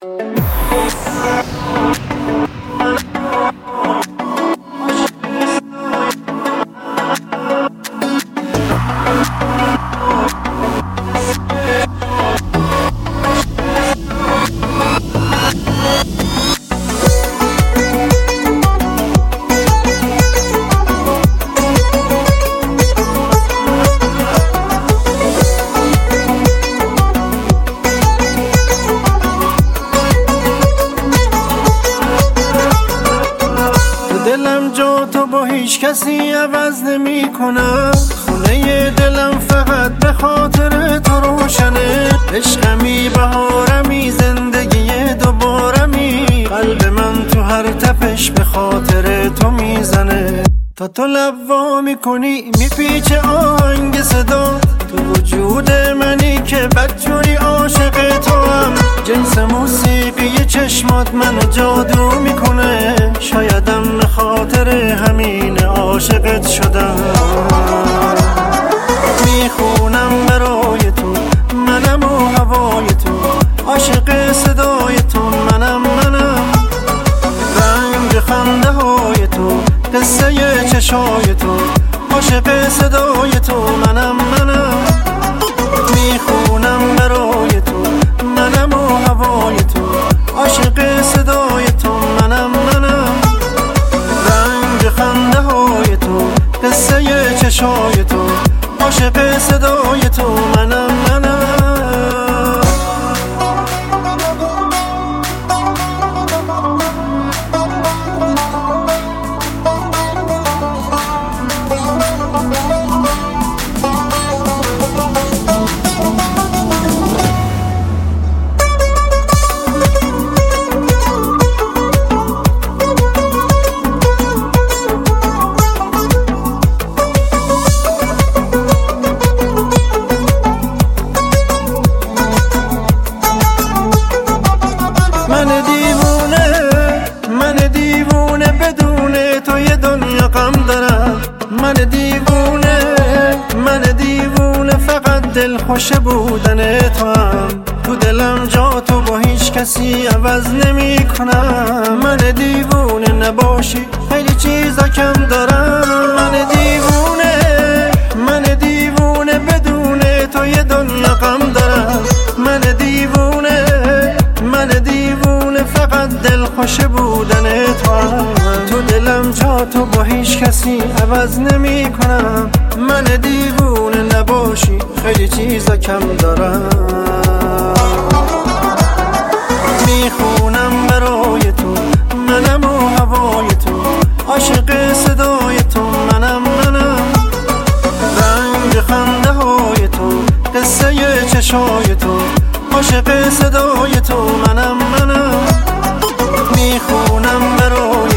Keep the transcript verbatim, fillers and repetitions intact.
دلم جا تو با هیچ کسی عوض نمی کنم، خونه دلم فقط به خاطر تو روشنه. عشقمی بهارمی زندگی دوبارمی، قلب من تو هر تپش به خاطر تو میزنه. تا تو لب وا میکنی میپیچه آهنگ صدا، تو وجود منی که بدجوری عاشق تو هم. جنس موسیقی چشمات منو جادو میکنه، شایدم به خاطر همین عاشقت شدم. میخونم برای تو منم و هوای تو، عاشق صدای تو منم منم. رنگ خنده های تو، قصه چشای تو، عاشق صدای تو منم منم. میخونم برای تو منم و هوای تو، عاشق صدای تو منم منم. رنگ خنده های تو، قصه چشای تو، عاشق صدای تو منم منم. من دیوونه من دیوونه بدون تو یه دنیا غم دارم. من دیوونه من دیوونه فقط دل خوش بودن تو هم. تو دلم جا تو با هیچ کسی عوض نمی کنم. من دیوونه نباشی خیلی چیزا کم دارم. من دیوونه من دیوونه بدون تو یه دنیا غم دارم. من دیوونه من دیوونه فقط دل خوش بودن تو هم. تو دلم جا تو با هیچ کسی عوض نمی کنم. من دیوونه نباشی خیلی چیزا کم دارم. میخونم برای تو منم و هوای تو، عاشق صدای تو منم منم. رنگ خنده های تو، قصه چشای تو، عاشق صدای تو منم منم. میخونم برای